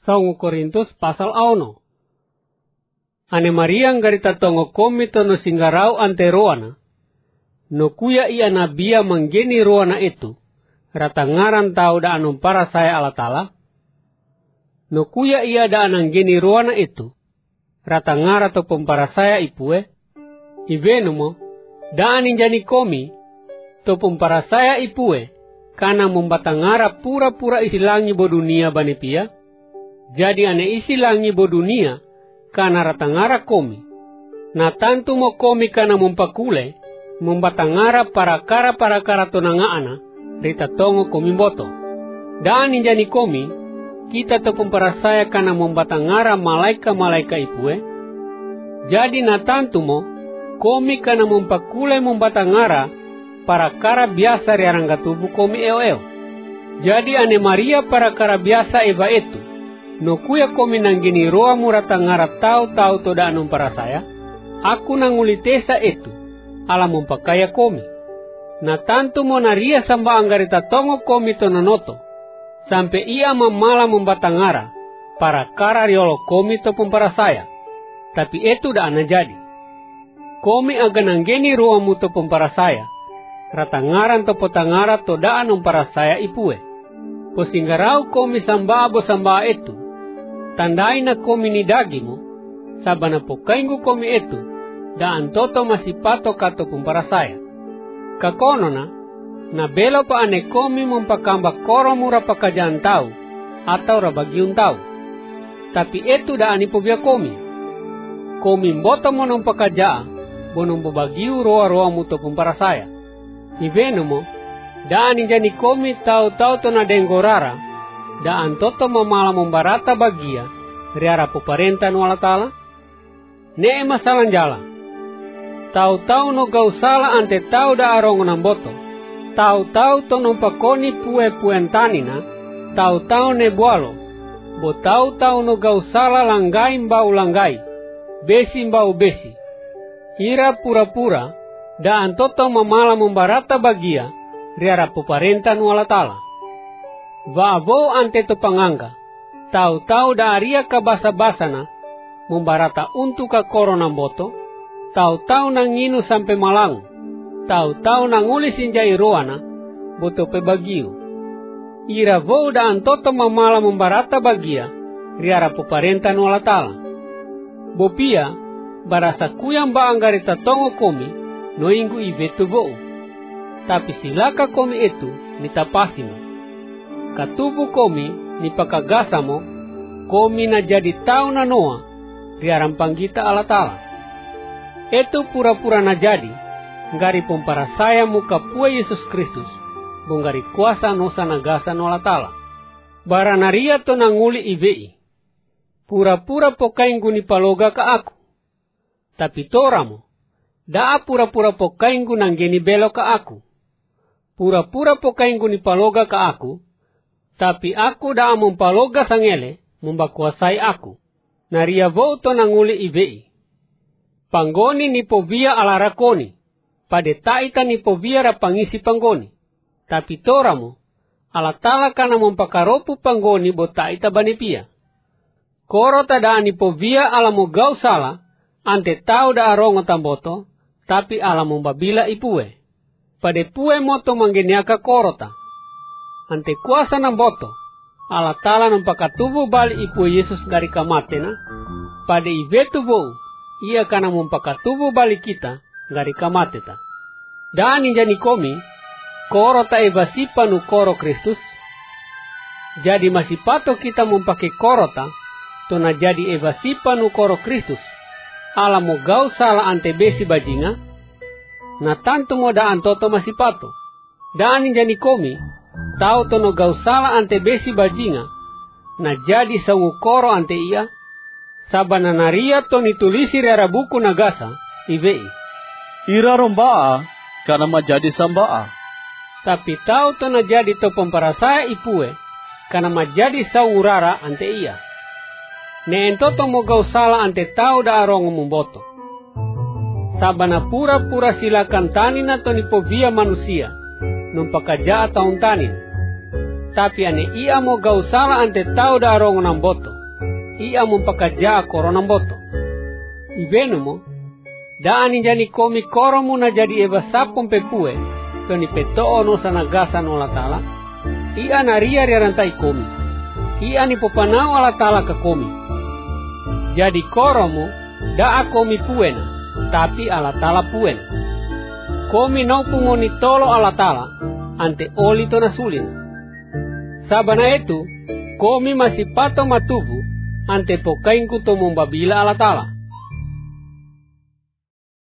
2 Korintus pasal auno. Ane Mariang garita tongo komi tono singgarau ante roana. No kuya ia nabia manggeni roana itu. Rata ngaran tau da anum para saya ala tala. No kuya ia da ananggeni roana itu. Rata ngara to para saya ipue. Ivenumo da aninjani komi to para saya ipue. Kana membata ngara pura-pura isi langi bo dunia banipia. Jadi ane isi langi bo dunia. Kana ratangara komi. Na tantu mo komi kana mumpakule. Membatangara para-kara tonangaana. Rita tongo komi boto. Dan injani komi. Kita topong para saya kana membatangara malaika ipue. Jadi na tantu mo. Komi kana mumpakule membatangara. Para-kara biasa riarangga tubuh komi eo. Jadi ane Maria para-kara biasa eva itu. No kuya komi nanggini roa murata ngara tau toda anum para saya. Aku nangulitesa itu. Ala mumpakaya komi. Na tantu mo naria samba anggarita tongo komi tononoto. Sampai ia mamala membatangara. Para kara riolo komi topung para saya. Tapi itu da ana jadi. Komi aga nanggini roa mu topung para saya. Ratangaran topotangara toda anum para saya ipue. Posinggarau komi samba itu. Tandai na komi ni dagimu, sabana pokaingu komi itu, da antoto masih pato kato para saya. Kakono na belo pa ane komi mumpakamba koro mura pakajaan tau, atau rabagiun tau. Tapi itu da anipobia komi. Komi mboto monong pakajaa, bonong bagiu roa muto para saya. Ivenumo, da aninjani komi tau to na denggorara, da antoto mamala membarata bagia riara peparenta nuala tala ne masalan jala tau no gau sala ante tau da arongo namboto tau to nompakoni puen tanina tau ne bualo bo tau no gau sala langgai mbau langgai besi mbau besi ira pura-pura da antoto mamala membarata bagia riara peparenta nuala tala. Vavo ante to panganga. Tau da aria ka basa-basana. Membarata untuk ka korona boto. Tau nanginu sampai malang. Tau nangulis injai roana. Boto pe bagiu. Ira vo da antoto mamala membarata bagia. Riara peparenta nuala tala. Bopia. Barasa kuyang ba anggarita tongo komi. Noinggu ivetu vo. Tapi silaka komi itu. Nitapasimo. Katubu komi ni pakagasamo komi na jadi tau na noa riaran panggita ala tala. Itu pura-pura na jadi ngari pompara saya muka pue Yesus Kristus bungari kuasa nosa nagasa no ala tala. Baranaria to nanguli ibei. Pura-pura pokainggu ni paloga ka aku. Tapi toramo daa pura-pura pokainggu nanggeni belo ka aku. Pura-pura pokainggu ni paloga ka aku. Tapi aku daa mumpaloga sangele, membakuasai aku. Naria voto nanguli ibei. Panggoni ni povia ala rakoni. Pade taita ni povia rapangisi panggoni. Tapi toramo, ala tala kana mumpakaropu panggoni bo taita banipia. Koro tada ni povia ala mugau sala, ante tau da arongo tamboto, tapi ala mumbabila ipue. Pade pue moto manggeniaka korota. Ante kuasa ng boto, ala tala ng pakatubo bali ipu Yesus dari kamatena, pada ivetu bo, ia kana mumpakatubo bali kita dari kamateta. Dan injani komi, koro ta evasipa nu koro Kristus, jadi masih pato kita mumpake korota, to na jadi evasipa nu koro Kristus, ala mo gau sala ante besi bajinga, na tanto mo daan toto masih pato. Dan injani komi, tau tono gau sala ante besi bajinga, na jadi sangu koro ante ia, sabana naria to nitulisi rara buku nagasa, ivei. Ira rombaa, kana majadi sambaa. Tapi tau to na jadi to pemparasaya ipue, kana majadi sangu rara ante ia. Ne entoto mo gau sala ante tau da arongo mumboto. Sabana pura-pura silakan tanina to nipovia manusia, numpakaja taun tanin. Tapi ane ia mo gau sala ante tau da arongo namboto. ia mumpakaja korona boto. Ibenumo, daan injani komi koromu na jadi eba sapon pepue, kani petoo no sanagasa no latala, ia naria rantai komi, ia ni popanao alatala ke komi. Jadi koromu, daa komi puena, tapi alatala puena. Komi no pungoni tolo alatala, ante oli to nasulin. Sabana itu, komi masih pato matubu, ante pokainku to mumbabila alatala.